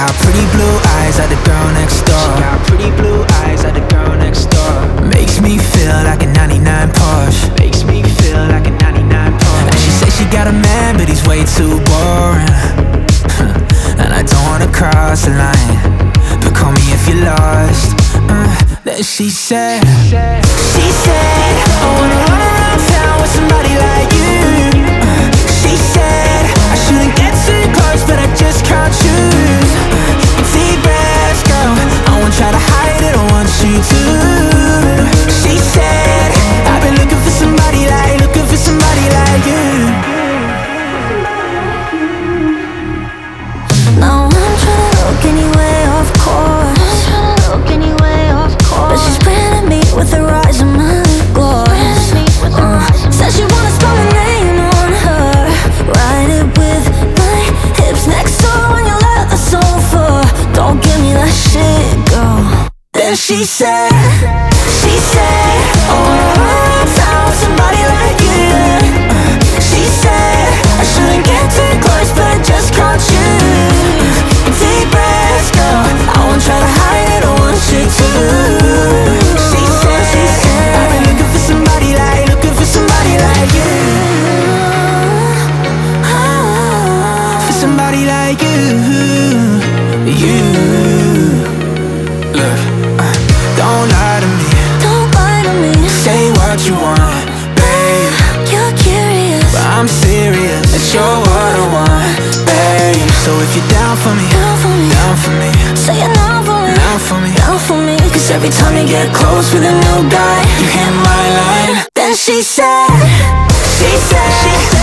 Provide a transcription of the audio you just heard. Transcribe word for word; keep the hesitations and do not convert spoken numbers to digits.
got pretty blue eyes like the girl next door. She got pretty blue eyes like the girl next door. Makes me feel like a ninety-nine Porsche. Makes me feel like a ninety-nine Porsche. And she says she got a man, but he's way too boring. And I don't wanna cross the line, but call me if you're lost. uh, Then she said, She said, I wanna run around town with somebody like you. uh, She said, I shouldn't get too close, but I just can't choose. uh, Deep breaths, girl, I won't try to hide it, I want you to. She said, I've been looking for somebody like, looking for somebody like you. Now I'm tryna look anyway, of course. I'm tryna look anyway, of course. But she's spraying me with her eyes and my lip gloss. uh, Says she wanna spell my name on her, write it with my hips next door on your leather sofa. Don't give me that shit, girl. Then she said, She said, I wanna run around town with somebody like you. uh, She said, I shouldn't get too close, but I just can't choose. Deep breaths, girl, I won't try to hide it, I want you to. She said, she said, I've been looking for somebody like, looking for somebody like you. For somebody like you. You. Look, uh, don't lie to me. Don't lie to me. Say what you want, babe. You're curious, But I'm serious, it's you're what I want, babe. So if you're down for me, down for me. down for me, Say it now for me, down for me. down for me. Cause every time you get close with a new guy, you hit my line. Then she said, She said, she